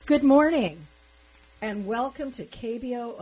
Good morning, and welcome to KBOO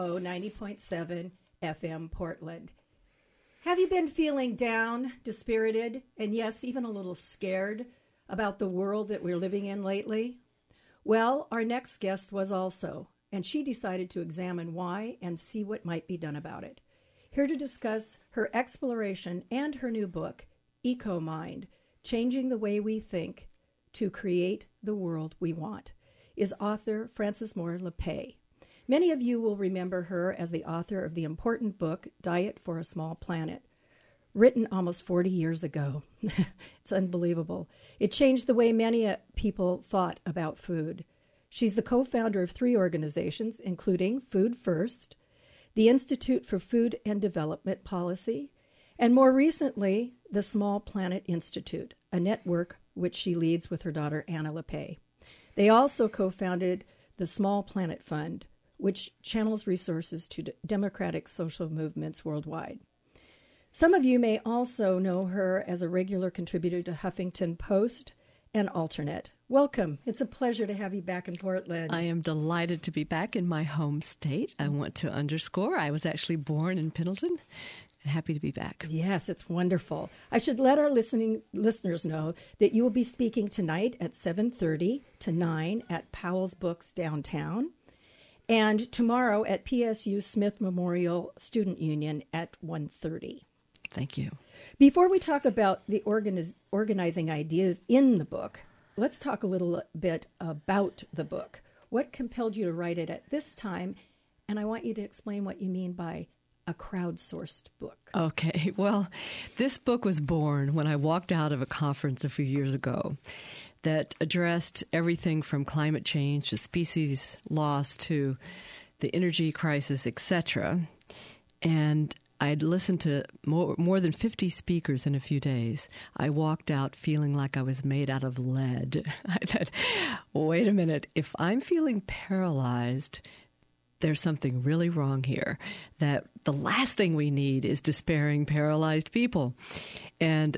90.7 FM Portland. Have you been feeling down, dispirited, and yes, even a little scared about the world that we're living in lately? Well, our next guest was also, and she decided to examine why and see what might be done about it. Here to discuss her exploration and her new book, Eco-Mind, Changing the Way We Think to Create the World We Want, is author Frances Moore Lappé. Many of you will remember her as the author of the important book, Diet for a Small Planet, written almost 40 years ago. It's unbelievable. It changed the way many people thought about food. She's the co-founder of 3 organizations, including Food First, the Institute for Food and Development Policy, and more recently, the Small Planet Institute, a network which she leads with her daughter, Anna Lappé. They also co-founded the Small Planet Fund, which channels resources to democratic social movements worldwide. Some of you may also know her as a regular contributor to Huffington Post and Alternate. Welcome. It's a pleasure to have you back in Portland. I am delighted to be back in my home state. I want to underscore I was actually born in Pendleton. Happy to be back. Yes, it's wonderful. I should let our listeners know that you will be speaking tonight at 7:30 to 9 at Powell's Books downtown, and tomorrow at PSU Smith Memorial Student Union at 1:30. Thank you. Before we talk about the organizing ideas in the book, let's talk a little bit about the book. What compelled you to write it at this time? And I want you to explain what you mean by a crowdsourced book. Okay. Well, this book was born when I walked out of a conference a few years ago that addressed everything from climate change to species loss to the energy crisis, etc. And I'd listened to more than 50 speakers in a few days. I walked out feeling like I was made out of lead. I thought, wait a minute, if I'm feeling paralyzed, there's something really wrong here, that the last thing we need is despairing, paralyzed people. And,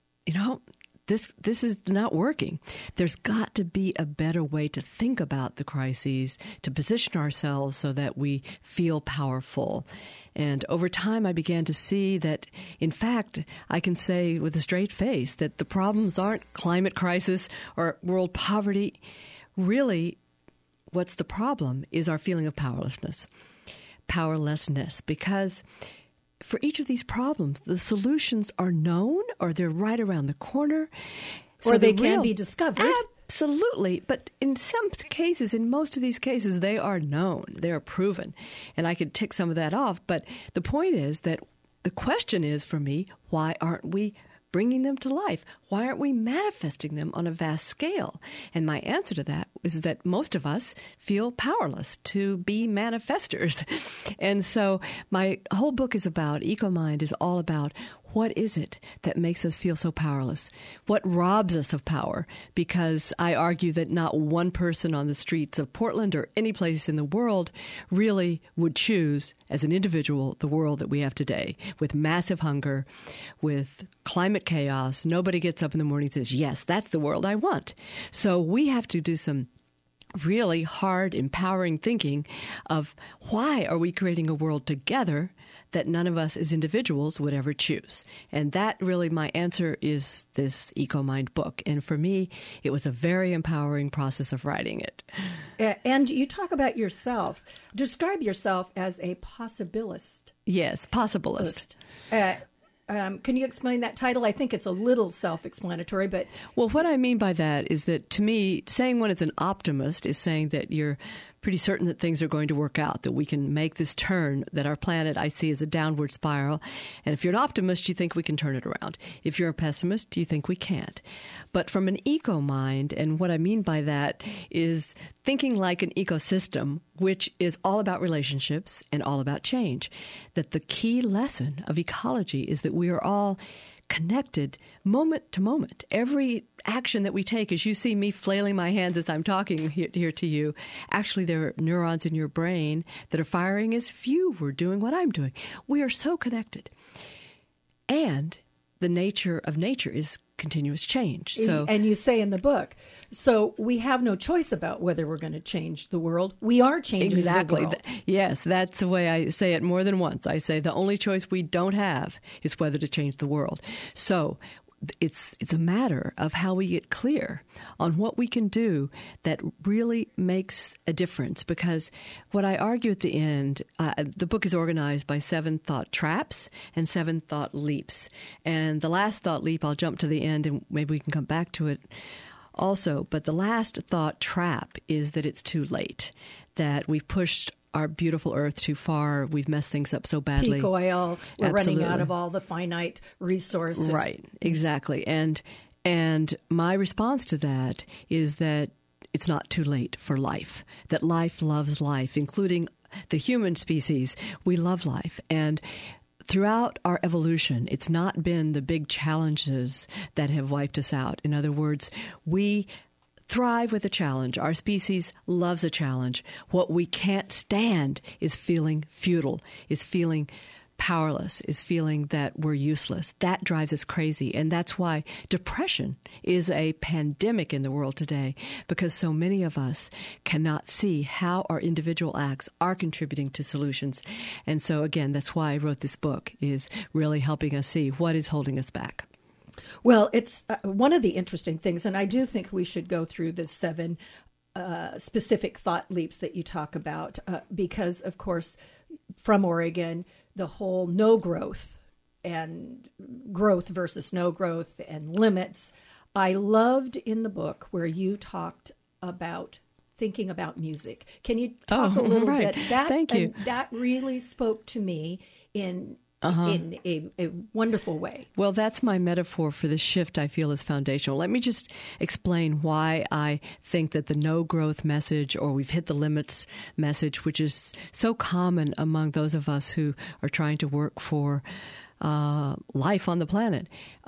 this is not working. There's got to be a better way to think about the crises, to position ourselves so that we feel powerful. And over time, I began to see that, in fact, I can say with a straight face that the problems aren't climate crisis or world poverty. Really, what's the problem is our feeling of powerlessness, because for each of these problems, the solutions are known or they're right around the corner. Or they can be discovered. Absolutely. But in some cases, in most of these cases, they are known. They are proven. And I could tick some of that off. But the point is that the question is for me, why aren't we bringing them to life? Why aren't we manifesting them on a vast scale? And my answer to that is that most of us feel powerless to be manifestors. And so my whole book is about, Eco-Mind is all about, what is it that makes us feel so powerless? What robs us of power? Because I argue that not one person on the streets of Portland or any place in the world really would choose, as an individual, the world that we have today, with massive hunger, with climate chaos. Nobody gets up in the morning and says, yes, that's the world I want. So we have to do some really hard, empowering thinking of why are we creating a world together that none of us as individuals would ever choose. And that really, my answer is this Eco-Mind book. And for me, it was a very empowering process of writing it. And you talk about yourself. Describe yourself as a possibilist. Yes, possibilist. Can you explain that title? I think it's a little self-explanatory, but... Well, what I mean by that is that, to me, saying one is an optimist is saying that you're pretty certain that things are going to work out, that we can make this turn, that our planet I see as a downward spiral. And if you're an optimist, you think we can turn it around. If you're a pessimist, you think we can't. But from an eco-mind, and what I mean by that is thinking like an ecosystem, which is all about relationships and all about change, that the key lesson of ecology is that we are all connected moment to moment. Every action that we take, as you see me flailing my hands as I'm talking here to you, actually there are neurons in your brain that are firing as if you were doing what I'm doing. We are so connected. And the nature of nature is continuous change. And you say in the book, so we have no choice about whether we're going to change the world. We are changing the world. Yes, that's the way I say it more than once. I say the only choice we don't have is whether to change the world. So it's a matter of how we get clear on what we can do that really makes a difference. Because what I argue at the end, the book is organized by 7 thought traps and 7 thought leaps. And the last thought leap, I'll jump to the end and maybe we can come back to it also. But the last thought trap is that it's too late, that we've pushed our beautiful Earth too far. We've messed things up so badly. Peak oil. We're running out of all the finite resources. Right, exactly. And my response to that is that it's not too late for life, that life loves life, including the human species. We love life. And throughout our evolution, it's not been the big challenges that have wiped us out. In other words, we thrive with a challenge. Our species loves a challenge. What we can't stand is feeling futile, is feeling powerless, is feeling that we're useless. That drives us crazy. And that's why depression is a pandemic in the world today, because so many of us cannot see how our individual acts are contributing to solutions. And so, again, that's why I wrote this book, is really helping us see what is holding us back. Well, it's one of the interesting things, and I do think we should go through the 7 specific thought leaps that you talk about, because, of course, from Oregon, the whole no growth and growth versus no growth and limits. I loved in the book where you talked about thinking about music. Can you talk a little bit? Thank you. That really spoke to me in a wonderful way. Well, that's my metaphor for the shift I feel is foundational. Let me just explain why I think that the no growth message, or we've hit the limits message, which is so common among those of us who are trying to work for life on the planet.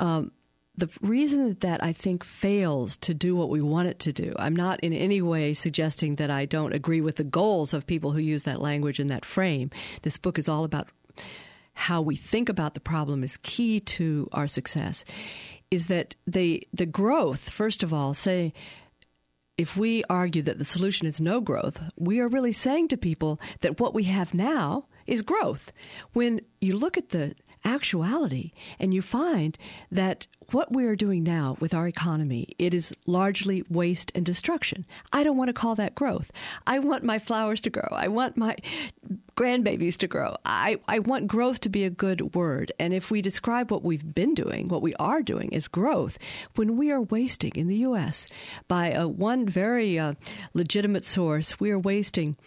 The reason that I think fails to do what we want it to do, I'm not in any way suggesting that I don't agree with the goals of people who use that language in that frame. This book is all about how we think about the problem is key to our success, is that the growth, first of all, say, if we argue that the solution is no growth, we are really saying to people that what we have now is growth. When you look at the actuality and you find that what we are doing now with our economy, it is largely waste and destruction. I don't want to call that growth. I want my flowers to grow. I want my grandbabies to grow. I want growth to be a good word. And if we describe what we've been doing, what we are doing as growth, when we are wasting in the U.S., by one very legitimate source, we are wasting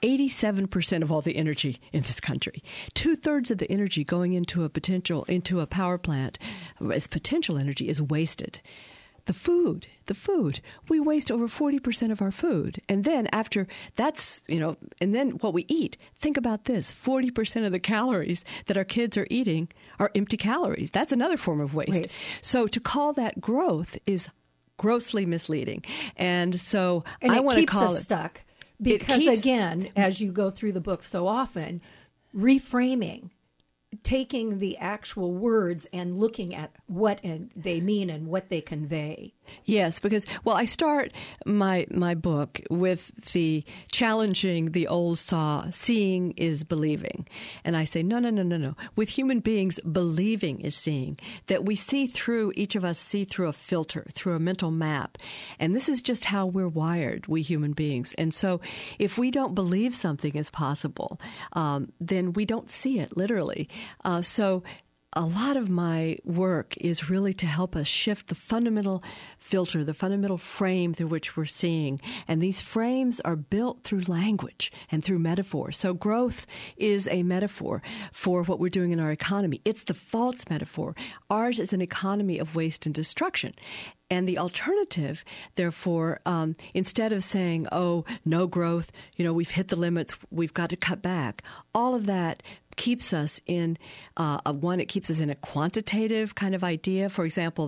87% of all the energy in this country. 2/3 of the energy going into a power plant as potential energy is wasted. The food, we waste over 40% of our food. And then after that's, and then what we eat, think about this, 40% of the calories that our kids are eating are empty calories. That's another form of waste. So to call that growth is grossly misleading. And so I want to call it. And it keeps us stuck. Because, again, as you go through the book so often, reframing, taking the actual words and looking at what they mean and what they convey. Yes, because, I start my book with the challenging the old saw, seeing is believing. And I say, no. With human beings, believing is seeing. That we see through, each of us see through a filter, through a mental map. And this is just how we're wired, we human beings. And so if we don't believe something is possible, then we don't see it, literally. So a lot of my work is really to help us shift the fundamental filter, the fundamental frame through which we're seeing. And these frames are built through language and through metaphor. So growth is a metaphor for what we're doing in our economy. It's the false metaphor. Ours is an economy of waste and destruction. And the alternative, therefore, instead of saying, no growth, we've hit the limits, we've got to cut back, all of that keeps us in it keeps us in a quantitative kind of idea. For example,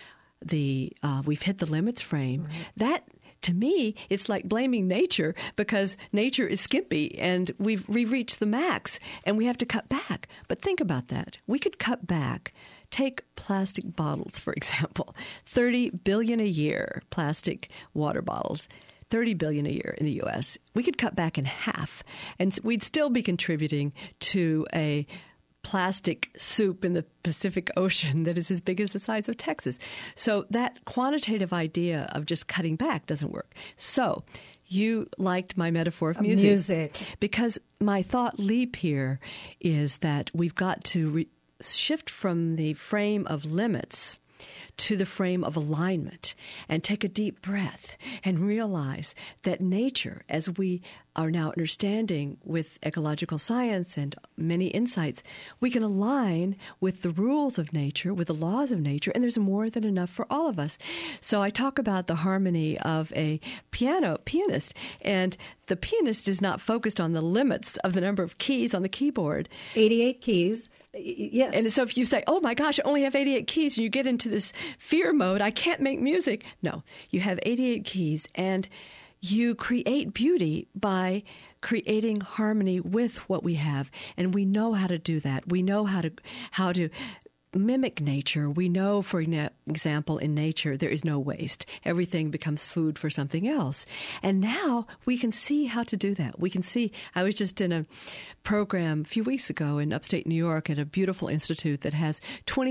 the we've hit the limits frame. Right. That, to me, it's like blaming nature because nature is skimpy and we've reached the max and we have to cut back. But think about that. We could cut back take plastic bottles, for example. 30 billion a year, plastic water bottles. 30 billion a year in the U.S. We could cut back in half, and we'd still be contributing to a plastic soup in the Pacific Ocean that is as big as the size of Texas. So that quantitative idea of just cutting back doesn't work. So you liked my metaphor of music. Because my thought leap here is that we've got to shift from the frame of limits to the frame of alignment and take a deep breath and realize that nature, as we are now understanding with ecological science and many insights, we can align with the rules of nature, with the laws of nature, and there's more than enough for all of us. So I talk about the harmony of a pianist, and the pianist is not focused on the limits of the number of keys on the keyboard. 88 keys. Yes. And so if you say, oh my gosh, I only have 88 keys, and you get into this fear mode, I can't make music. No, you have 88 keys, and you create beauty by creating harmony with what we have. And we know how to do that. We know how to mimic nature. We know, for example, in nature, there is no waste. Everything becomes food for something else. And now we can see how to do that. We can see, I was just in a program a few weeks ago in upstate New York at a beautiful institute that has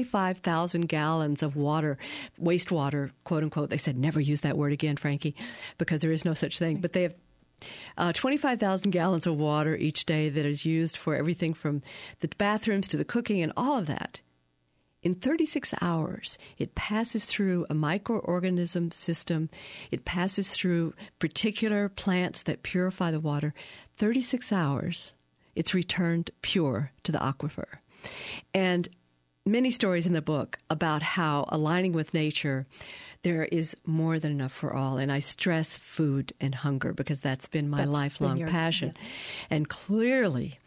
25,000 gallons of water, wastewater, quote unquote. They said, never use that word again, Frankie, because there is no such thing. But they have 25,000 gallons of water each day that is used for everything from the bathrooms to the cooking and all of that. In 36 hours, it passes through a microorganism system. It passes through particular plants that purify the water. 36 hours, it's returned pure to the aquifer. And many stories in the book about how aligning with nature, there is more than enough for all. And I stress food and hunger because that's been my lifelong passion. Yes. And clearly,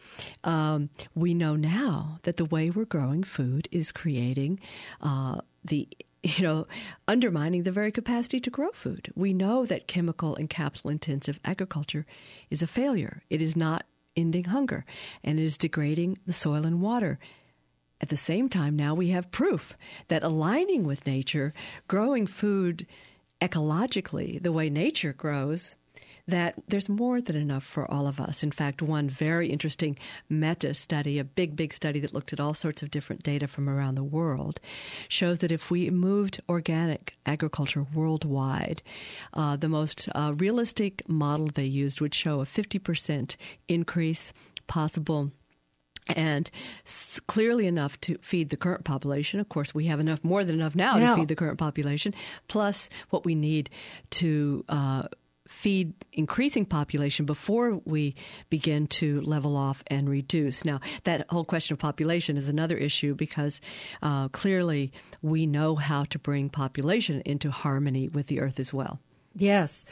we know now that the way we're growing food is creating undermining the very capacity to grow food. We know that chemical and capital-intensive agriculture is a failure. It is not ending hunger, and it is degrading the soil and water. At the same time, now we have proof that aligning with nature, growing food ecologically, the way nature grows, that there's more than enough for all of us. In fact, one very interesting meta-study, a big study that looked at all sorts of different data from around the world, shows that if we moved organic agriculture worldwide, the most realistic model they used would show a 50% increase possible, and clearly enough to feed the current population. Of course, we have more than enough now to feed the current population, plus what we need to feed increasing population before we begin to level off and reduce. Now, that whole question of population is another issue because clearly we know how to bring population into harmony with the earth as well. Yes.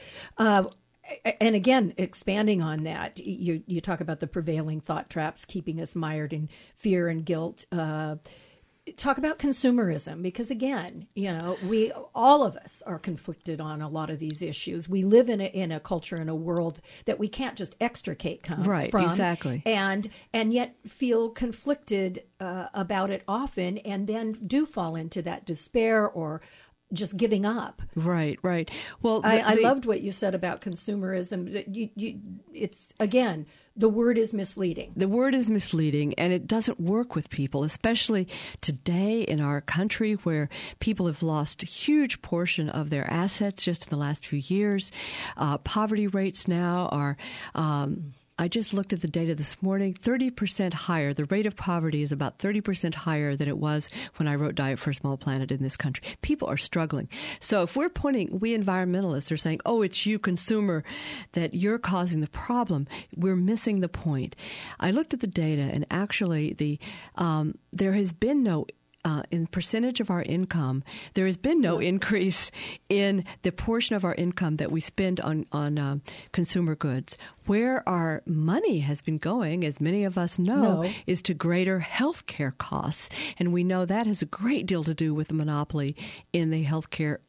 And again, expanding on that, you talk about the prevailing thought traps keeping us mired in fear and guilt. Talk about consumerism, because again, all of us are conflicted on a lot of these issues. We live in a culture, in a world that we can't just extricate from. Exactly. And yet feel conflicted about it often, and then do fall into that despair or just giving up. Right. Well, I loved what you said about consumerism. It's, again, the word is misleading. The word is misleading, and it doesn't work with people, especially today in our country where people have lost a huge portion of their assets just in the last few years. Poverty rates now are... I just looked at the data this morning, 30% higher. The rate of poverty is about 30% higher than it was when I wrote Diet for a Small Planet in this country. People are struggling. So if we environmentalists are saying, oh, it's you, consumer, that you're causing the problem, we're missing the point. I looked at the data, and actually there has been no in percentage of our income, there has been no increase in the portion of our income that we spend on consumer goods. Where our money has been going, as many of us know, is to greater health care costs. And we know that has a great deal to do with the monopoly in the healthcare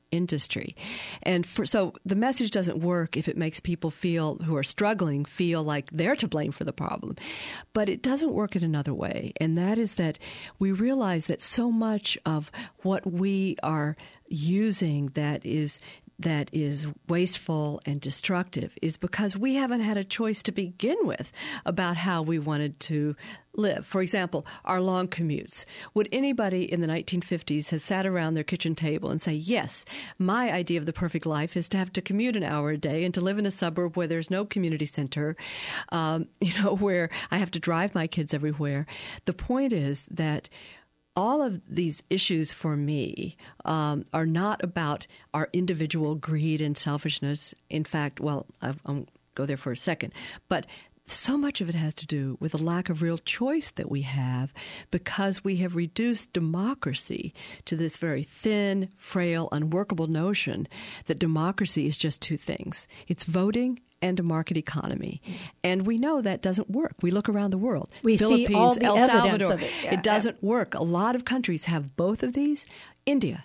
industry. And so the message doesn't work if it makes people who are struggling feel like they're to blame for the problem. But it doesn't work in another way, and that is that we realize that so much of what we are using that is wasteful and destructive is because we haven't had a choice to begin with about how we wanted to live. For example, our long commutes. Would anybody in the 1950s have sat around their kitchen table and say, yes, my idea of the perfect life is to have to commute an hour a day and to live in a suburb where there's no community center, where I have to drive my kids everywhere? The point is that all of these issues for me are not about our individual greed and selfishness. In fact, I'll go there for a second. But so much of it has to do with a lack of real choice that we have because we have reduced democracy to this very thin, frail, unworkable notion that democracy is just two things. It's voting and a market economy. And we know that doesn't work. We look around the world. We Philippines, see all the El evidence Salvador. of it. Yeah. It doesn't work. A lot of countries have both of these. India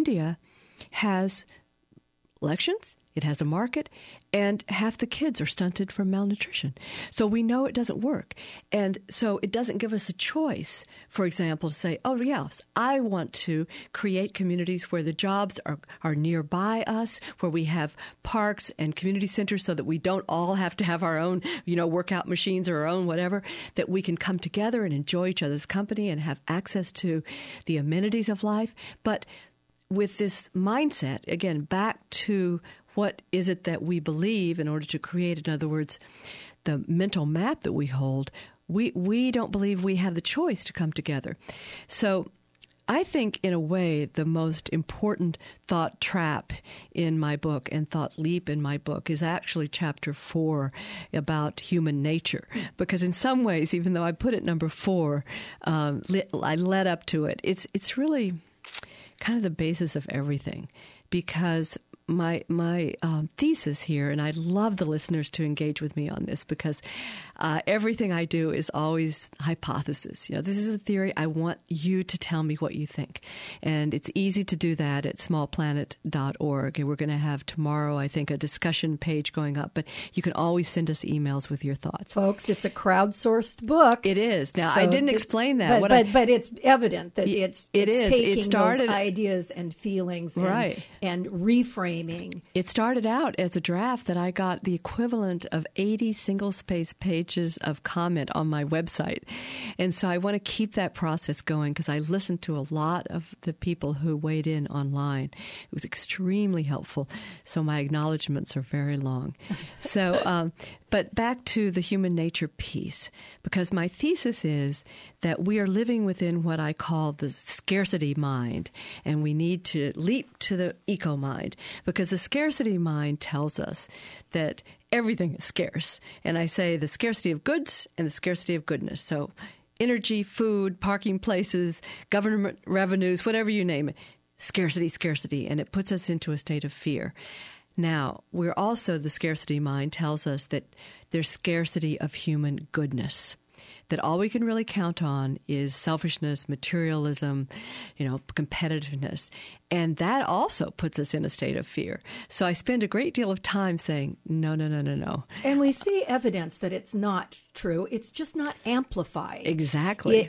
has elections. It has a market, and half the kids are stunted from malnutrition. So we know it doesn't work. And so it doesn't give us a choice, for example, to say, oh, yes, I want to create communities where the jobs are nearby us, where we have parks and community centers so that we don't all have to have our own, workout machines or our own whatever, that we can come together and enjoy each other's company and have access to the amenities of life. But with this mindset, again, back to what is it that we believe in order to create, in other words, the mental map that we hold, we don't believe we have the choice to come together. So I think, in a way, the most important thought trap in my book and thought leap in my book is actually chapter 4 about human nature. Because in some ways, even though I put it number 4, I led up to it. It's really kind of the basis of everything, because my thesis here, and I'd love the listeners to engage with me on this, because everything I do is always hypothesis. This is a theory. I want you to tell me what you think. And it's easy to do that at smallplanet.org. And we're going to have tomorrow, I think, a discussion page going up. But you can always send us emails with your thoughts. Folks, it's a crowdsourced book. It is. Now, I didn't explain that. But it's evident that it's taking those ideas and feelings and reframing. It started out as a draft that I got the equivalent of 80 single-space pages of comment on my website. And so I want to keep that process going because I listened to a lot of the people who weighed in online. It was extremely helpful. So my acknowledgments are very long. So, but back to the human nature piece, because my thesis is that we are living within what I call the scarcity mind, and we need to leap to the eco mind, because the scarcity mind tells us that everything is scarce. And I say the scarcity of goods and the scarcity of goodness. So energy, food, parking places, government revenues, whatever you name it, scarcity, and it puts us into a state of fear. Now, we're also, the scarcity mind tells us that there's scarcity of human goodness, that all we can really count on is selfishness, materialism, competitiveness. And that also puts us in a state of fear. So I spend a great deal of time saying, no. And we see evidence that it's not true. It's just not amplified. Exactly.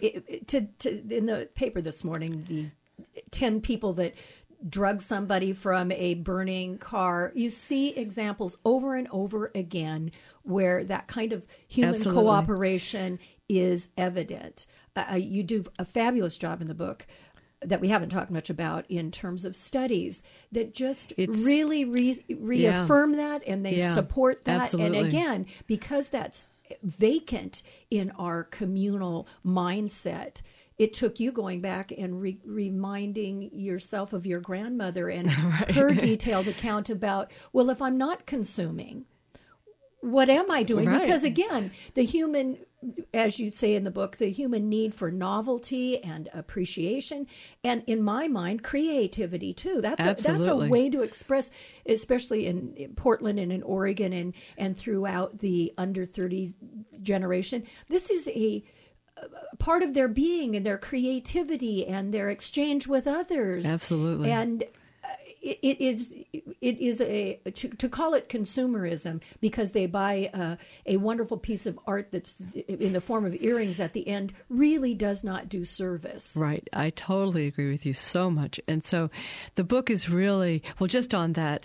In the paper this morning, the 10 people that drug somebody from a burning car. You see examples over and over again where that kind of human cooperation is evident. You do a fabulous job in the book that we haven't talked much about in terms of studies that just really reaffirm that, and they support that. Absolutely. And again, because that's vacant in our communal mindset, it took you going back and reminding yourself of your grandmother and her detailed account about, well, if I'm not consuming, what am I doing? Right. Because again, the human, as you say in the book, the human need for novelty and appreciation, and in my mind, creativity too. That's a way to express, especially in Portland and in Oregon and throughout the under 30s generation. This is a part of their being and their creativity and their exchange with others. Absolutely. And it is to call it consumerism because they buy a wonderful piece of art that's in the form of earrings at the end really does not do service. Right. I totally agree with you so much. And so the book is really, well, just on that,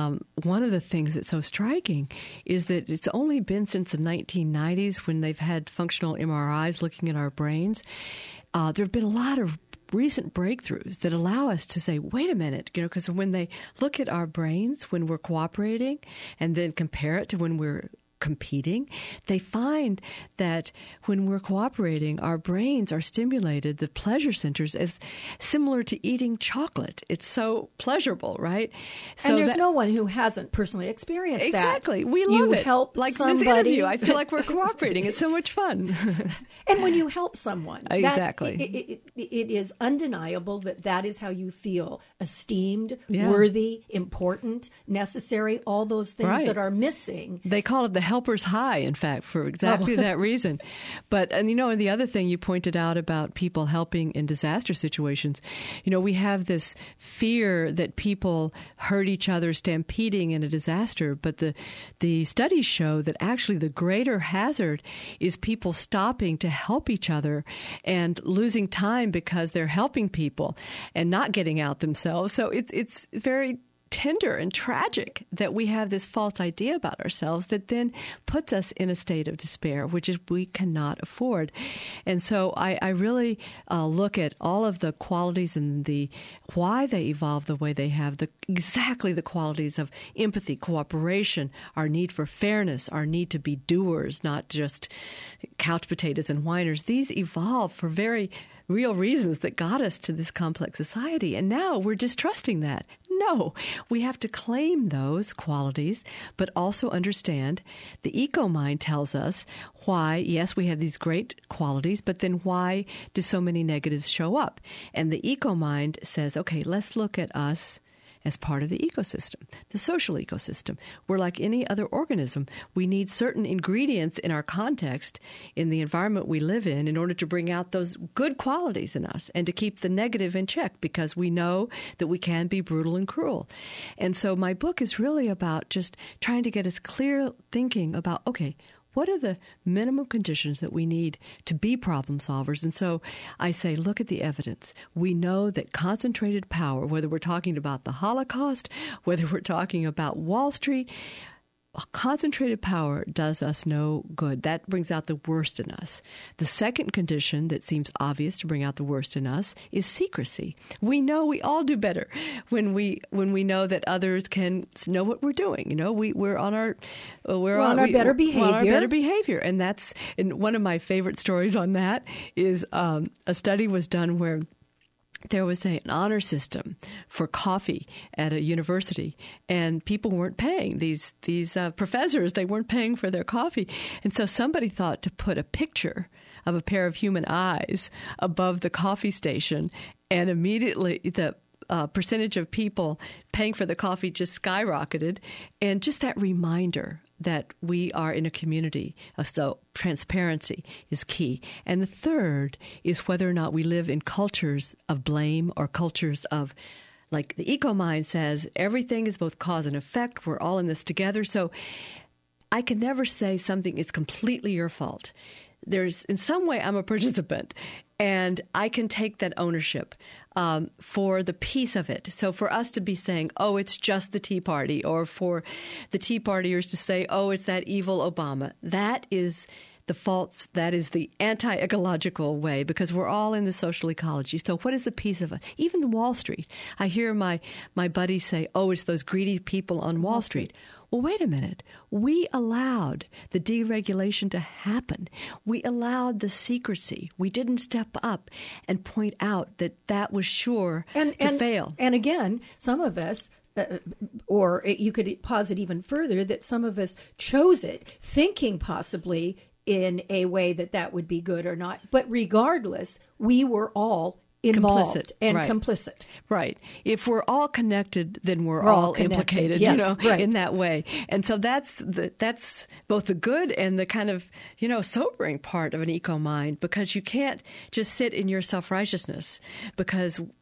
one of the things that's so striking is that it's only been since the 1990s when they've had functional MRIs looking at our brains. There have been a lot of recent breakthroughs that allow us to say, wait a minute, because when they look at our brains when we're cooperating and then compare it to when we're competing, they find that when we're cooperating, our brains are stimulated, the pleasure centers, as similar to eating chocolate. It's so pleasurable, right? So and there's no one who hasn't personally experienced that. Exactly. We love it. Help like somebody. This interview, I feel like we're cooperating. It's so much fun. And when you help someone, exactly, it is undeniable that is how you feel: esteemed, worthy, important, necessary, all those things that are missing. They call it the helper's high, in fact, for exactly that reason. But, and the other thing you pointed out about people helping in disaster situations, we have this fear that people hurt each other stampeding in a disaster, but the studies show that actually the greater hazard is people stopping to help each other and losing time because they're helping people and not getting out themselves. So it's very tender and tragic that we have this false idea about ourselves that then puts us in a state of despair, which is we cannot afford. And so I really look at all of the qualities and why they evolved the way they have, exactly the qualities of empathy, cooperation, our need for fairness, our need to be doers, not just couch potatoes and whiners. These evolved for very real reasons that got us to this complex society. And now we're distrusting that. No, we have to claim those qualities, but also understand the eco-mind tells us why, yes, we have these great qualities, but then why do so many negatives show up? And the eco-mind says, okay, let's look at us as part of the ecosystem, the social ecosystem. We're like any other organism. We need certain ingredients in our context, in the environment we live in order to bring out those good qualities in us and to keep the negative in check, because we know that we can be brutal and cruel. And so my book is really about just trying to get us clear thinking about, okay, what are the minimum conditions that we need to be problem solvers? And so I say, look at the evidence. We know that concentrated power, whether we're talking about the Holocaust, whether we're talking about Wall Street, concentrated power does us no good. That brings out the worst in us. The second condition that seems obvious to bring out the worst in us is secrecy. We know we all do better when we know that others can know what we're doing. We're on our better behavior. We're on our better behavior, and one of my favorite stories on that is a study was done where there was an honor system for coffee at a university, and people weren't paying. These professors, they weren't paying for their coffee. And so somebody thought to put a picture of a pair of human eyes above the coffee station, and immediately the percentage of people paying for the coffee just skyrocketed. And just that reminder that we are in a community. So transparency is key. And the third is whether or not we live in cultures of blame or cultures of, like the eco-mind says, everything is both cause and effect. We're all in this together. So I can never say something is completely your fault. In some way, I'm a participant, and I can take that ownership for the piece of it. So for us to be saying, oh, it's just the Tea Party, or for the Tea Partiers to say, oh, it's that evil Obama, that is the false, that is the anti-ecological way, because we're all in the social ecology. So what is the piece of it? Even the Wall Street. I hear my buddies say, oh, it's those greedy people on Wall Street. Well, wait a minute. We allowed the deregulation to happen. We allowed the secrecy. We didn't step up and point out that was sure to fail. And again, some of us, or you could posit even further, that some of us chose it thinking possibly in a way that would be good or not. But regardless, we were all involved complicit. Right. If we're all connected, then we're all implicated, yes, in that way. And so that's both the good and the kind of, sobering part of an eco-mind, because you can't just sit in your self-righteousness, because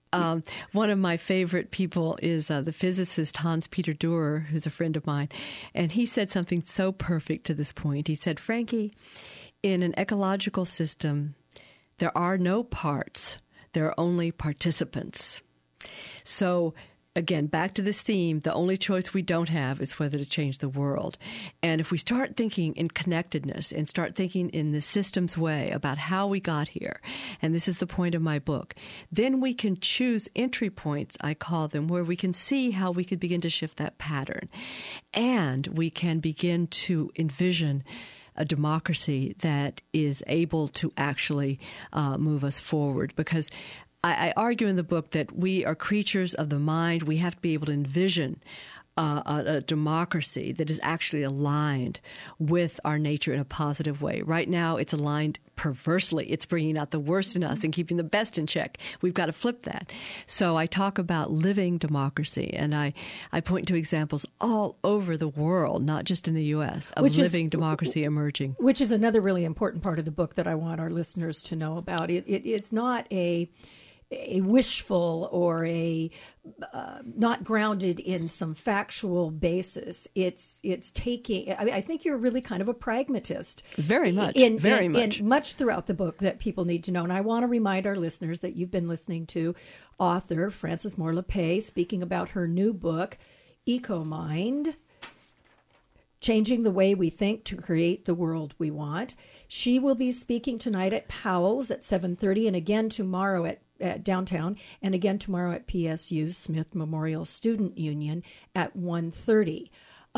One of my favorite people is the physicist Hans-Peter Dürer, who's a friend of mine. And he said something so perfect to this point. He said, Frankie, in an ecological system, there are no parts. There are only participants. So again, back to this theme, the only choice we don't have is whether to change the world. And if we start thinking in connectedness and start thinking in the systems way about how we got here, and this is the point of my book, then we can choose entry points, I call them, where we can see how we could begin to shift that pattern. And we can begin to envision a democracy that is able to actually move us forward. Because I argue in the book that we are creatures of the mind. We have to be able to envision a democracy that is actually aligned with our nature in a positive way. Right now, it's aligned perversely. It's bringing out the worst in us and keeping the best in check. We've got to flip that. So I talk about living democracy, and I point to examples all over the world, not just in the U.S., of living democracy emerging. Which is another really important part of the book that I want our listeners to know about. It's not a wishful or a not grounded in some factual basis. It's taking. I think you're really kind of a pragmatist. Very much. Very much. Much throughout the book that people need to know. And I want to remind our listeners that you've been listening to author Frances Moore Lappé speaking about her new book, EcoMind: Changing the Way We Think to Create the World We Want. She will be speaking tonight at Powell's at 7:30, and again tomorrow at downtown, and again tomorrow at PSU's Smith Memorial Student Union at 1:30.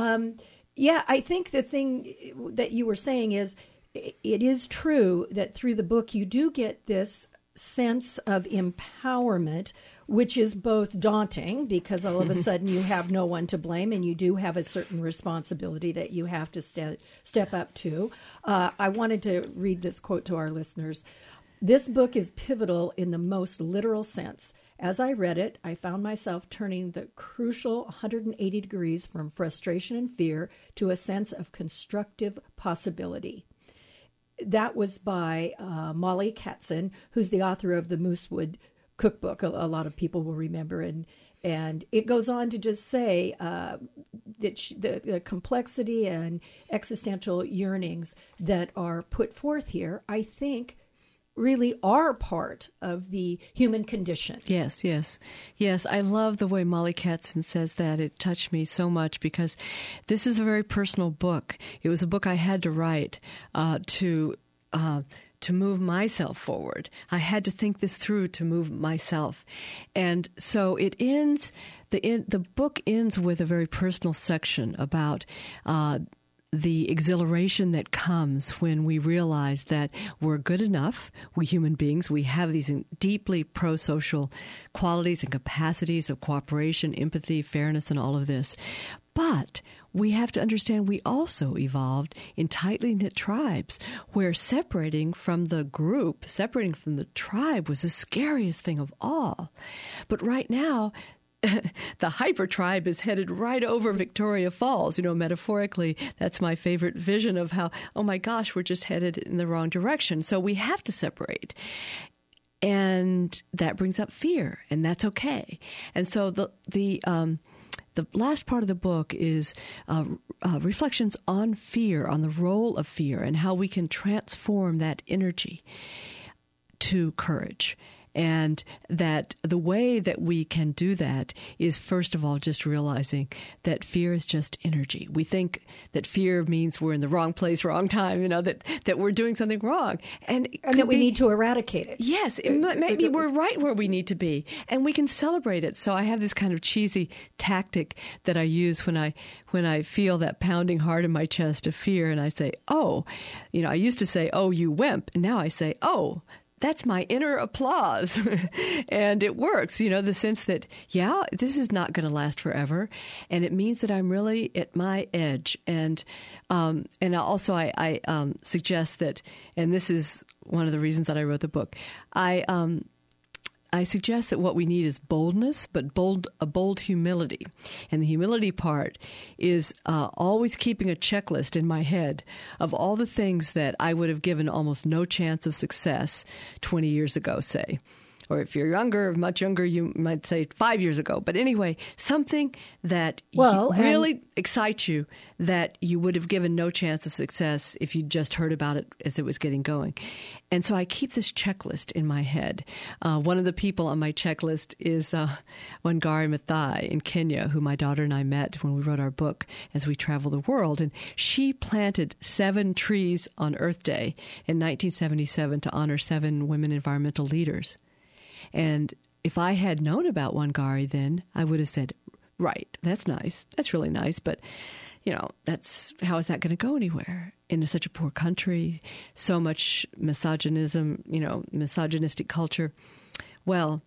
I think the thing that you were saying is it is true that through the book you do get this sense of empowerment, which is both daunting because all of a sudden you have no one to blame and you do have a certain responsibility that you have to step up to. I wanted to read this quote to our listeners. This book is pivotal in the most literal sense. As I read it, I found myself turning the crucial 180 degrees from frustration and fear to a sense of constructive possibility. That was by Molly Katzen, who's the author of the Moosewood Cookbook. A lot of people will remember. And it goes on to just say that the complexity and existential yearnings that are put forth here, I think, really are part of the human condition. Yes. I love the way Molly Katzen says that. It touched me so much because this is a very personal book. It was a book I had to write to move myself forward. I had to think this through to move myself. And so it ends, the book ends with a very personal section about the exhilaration that comes when we realize that we're good enough, we human beings, we have these deeply pro-social qualities and capacities of cooperation, empathy, fairness, and all of this. But we have to understand we also evolved in tightly knit tribes where separating from the group, separating from the tribe was the scariest thing of all. But right now, the hyper tribe is headed right over Victoria Falls. Metaphorically, that's my favorite vision of how, oh my gosh, we're just headed in the wrong direction. So we have to separate. And that brings up fear, and that's okay. And so the last part of the book is reflections on fear, on the role of fear, and how we can transform that energy to courage. And that the way that we can do that is, first of all, just realizing that fear is just energy. We think that fear means we're in the wrong place, wrong time, that we're doing something wrong. And that we need to eradicate it. Yes, maybe we're right where we need to be, and we can celebrate it. So I have this kind of cheesy tactic that I use when I feel that pounding heart in my chest of fear, and I say, oh, I used to say, oh, you wimp, and now I say, oh, that's my inner applause. And it works, the sense that, this is not going to last forever. And it means that I'm really at my edge. And also I suggest that, and this is one of the reasons that I wrote the book, I suggest that what we need is boldness, but a bold humility. And the humility part is always keeping a checklist in my head of all the things that I would have given almost no chance of success 20 years ago, say. Or if you're younger, much younger, you might say 5 years ago. But anyway, something that really excites you that you would have given no chance of success if you just heard about it as it was getting going. And so I keep this checklist in my head. One of the people on my checklist is Wangari Maathai in Kenya, who my daughter and I met when we wrote our book as we travel the world. And she planted 7 trees on Earth Day in 1977 to honor 7 women environmental leaders. And if I had known about Wangari then, I would have said, right, that's nice. That's really nice. But, how is that going to go anywhere in such a poor country? So much misogynism, misogynistic culture. Well,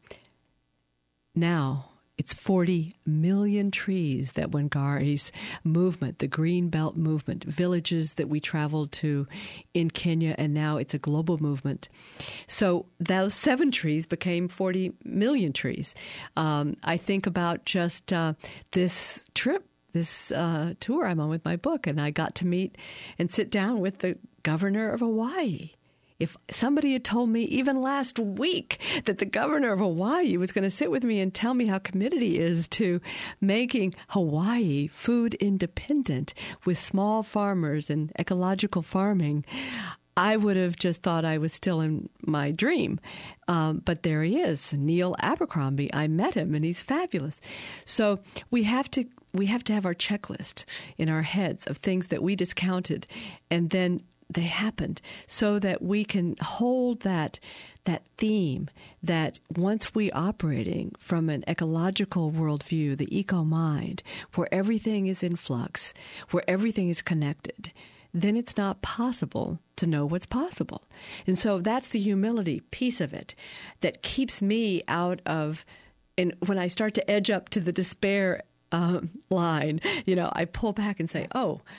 now it's 40 million trees that Wangari's movement, the Green Belt movement, villages that we traveled to in Kenya, and now it's a global movement. So those 7 trees became 40 million trees. I think about just this trip, this tour I'm on with my book, and I got to meet and sit down with the governor of Hawaii. If somebody had told me even last week that the governor of Hawaii was going to sit with me and tell me how committed he is to making Hawaii food independent with small farmers and ecological farming, I would have just thought I was still in my dream. But there he is, Neil Abercrombie. I met him, and he's fabulous. So we have to have our checklist in our heads of things that we discounted, and then they happened, so that we can hold that theme that once we operating from an ecological worldview, the eco-mind, where everything is in flux, where everything is connected, then it's not possible to know what's possible. And so that's the humility piece of it that keeps me out of, and when I start to edge up to the despair line, I pull back and say,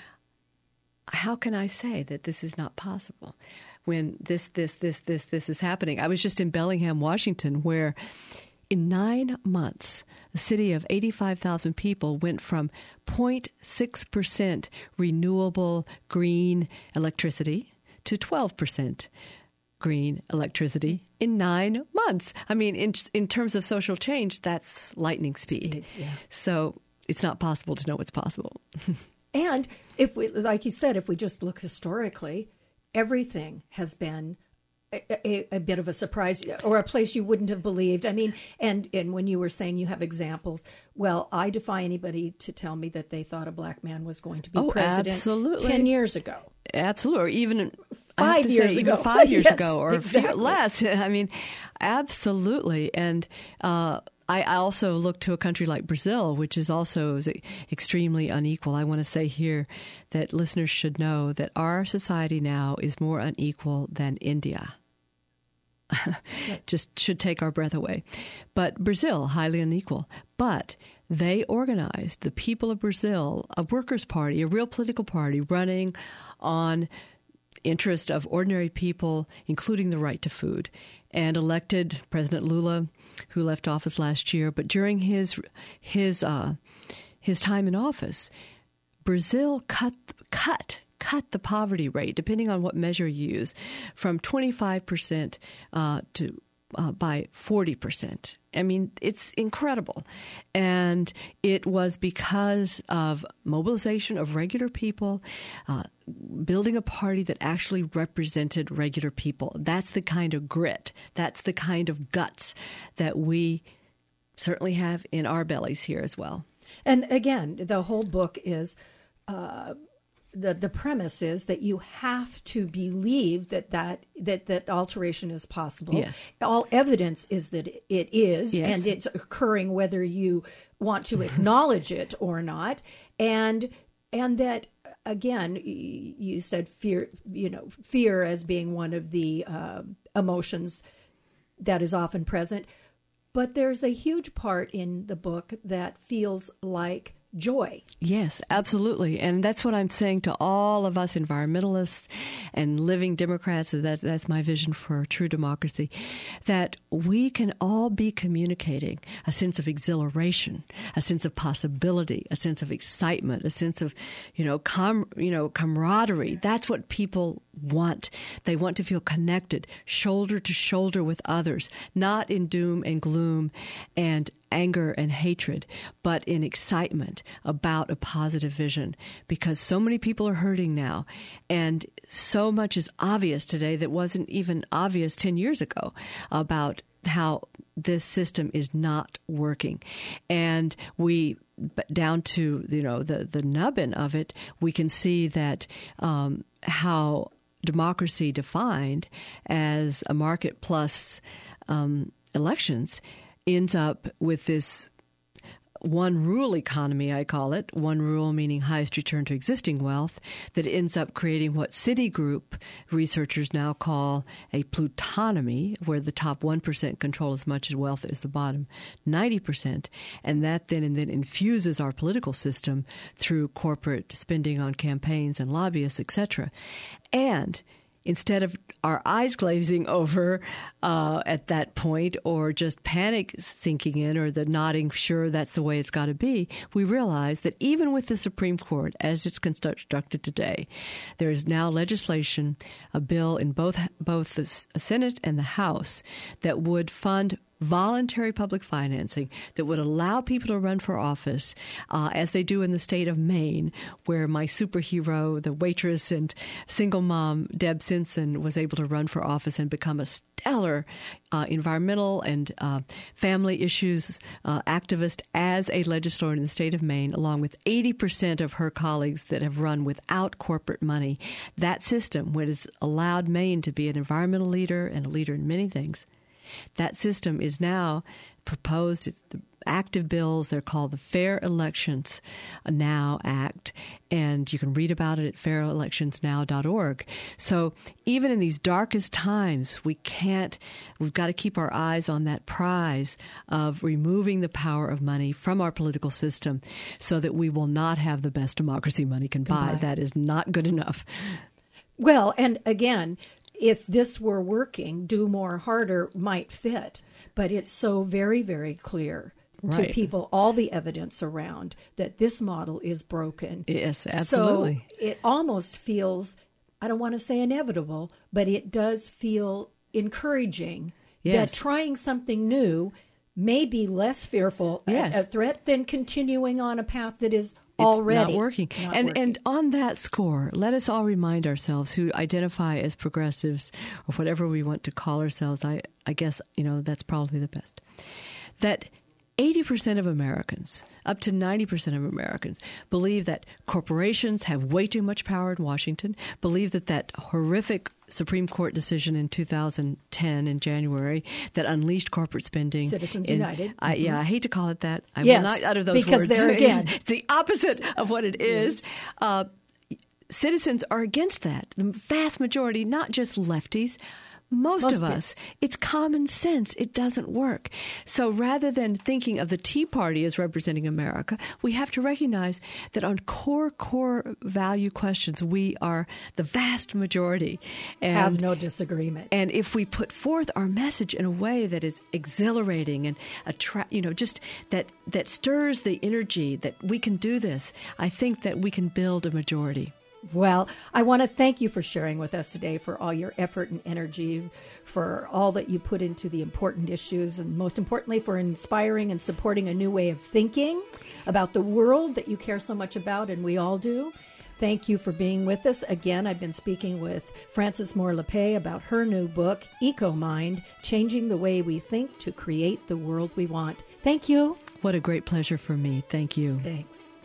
how can I say that this is not possible when this is happening? I was just in Bellingham, Washington, where in 9 months, a city of 85,000 people went from 0.6% renewable green electricity to 12% green electricity in 9 months. I mean, in terms of social change, that's lightning speed. Yeah. So it's not possible to know what's possible. And if we, like you said, if we just look historically, everything has been a bit of a surprise or a place you wouldn't have believed. I mean, and when you were saying you have examples, well, I defy anybody to tell me that they thought a black man was going to be president absolutely. 10 years ago. Absolutely. Or even 5 years ago. Even 5 years yes, ago or exactly. less. I mean, absolutely. And I also look to a country like Brazil, which is also extremely unequal. I want to say here that listeners should know that our society now is more unequal than India. Just should take our breath away. But Brazil, highly unequal. But they organized, the people of Brazil, a workers' party, a real political party running on interest of ordinary people, including the right to food, and elected President Lula, who left office last year. But during his time in office, Brazil cut the poverty rate, depending on what measure you use, from 25% to by 40%. I mean, it's incredible. And it was because of mobilization of regular people, building a party that actually represented regular people. That's the kind of grit. That's the kind of guts that we certainly have in our bellies here as well. And again, the whole book is... The premise is that you have to believe that alteration is possible. Yes. All evidence is that it is, yes. and it's occurring whether you want to acknowledge it or not. And that, again, you said fear as being one of the emotions that is often present. But there's a huge part in the book that feels like joy. Yes, absolutely. And that's what I'm saying to all of us environmentalists and living Democrats. That's my vision for true democracy, that we can all be communicating a sense of exhilaration, a sense of possibility, a sense of excitement, a sense of, camaraderie. That's what people want. They want to feel connected, shoulder to shoulder with others, not in doom and gloom and anger and hatred, but in excitement about a positive vision, because so many people are hurting now, and so much is obvious today that wasn't even obvious 10 years ago about how this system is not working. And we, down to, the nubbin of it, we can see that how democracy defined as a market plus elections ends up with this one rule economy, I call it, one rule meaning highest return to existing wealth, that ends up creating what Citigroup researchers now call a plutonomy, where the top 1% control as much as wealth as the bottom 90%, and that then infuses our political system through corporate spending on campaigns and lobbyists, etc. And instead of our eyes glazing over at that point, or just panic sinking in, or the nodding, sure, that's the way it's got to be, we realize that even with the Supreme Court, as it's constructed today, there is now legislation, a bill in both the Senate and the House, that would fund voluntary public financing that would allow people to run for office, as they do in the state of Maine, where my superhero, the waitress and single mom, Deb Simpson, was able to run for office and become a stellar environmental and family issues activist as a legislator in the state of Maine, along with 80% of her colleagues that have run without corporate money. That system, which has allowed Maine to be an environmental leader and a leader in many things, that system is now proposed. It's the active bills. They're called the Fair Elections Now Act, and you can read about it at fairelectionsnow.org. So even in these darkest times, we've got to keep our eyes on that prize of removing the power of money from our political system so that we will not have the best democracy money can buy. That is not good enough. Well, and again, if this were working, do more, harder might fit. But it's so very, very clear to people, all the evidence around, that this model is broken. Yes, absolutely. So it almost feels, I don't want to say inevitable, but it does feel encouraging that trying something new may be less fearful a threat than continuing on a path that is already not working. And on that score, let us all remind ourselves who identify as progressives, or whatever we want to call ourselves, I guess, that's probably the best, that 80% of Americans, up to 90% of Americans, believe that corporations have way too much power in Washington, believe that horrific Supreme Court decision in 2010 in January that unleashed corporate spending. Citizens United. I hate to call it that. I will not utter those because words. There again. It's the opposite of what it is. Citizens are against that. The vast majority, not just lefties, most of us, it's common sense. It doesn't work. So rather than thinking of the Tea Party as representing America, we have to recognize that on core value questions, we are the vast majority. And have no disagreement. And if we put forth our message in a way that is exhilarating and just that stirs the energy that we can do this, I think that we can build a majority. Well, I want to thank you for sharing with us today, for all your effort and energy, for all that you put into the important issues, and most importantly, for inspiring and supporting a new way of thinking about the world that you care so much about, and we all do. Thank you for being with us. Again, I've been speaking with Frances Moore Lappé about her new book, Eco-Mind, Changing the Way We Think to Create the World We Want. Thank you. What a great pleasure for me. Thank you. Thanks.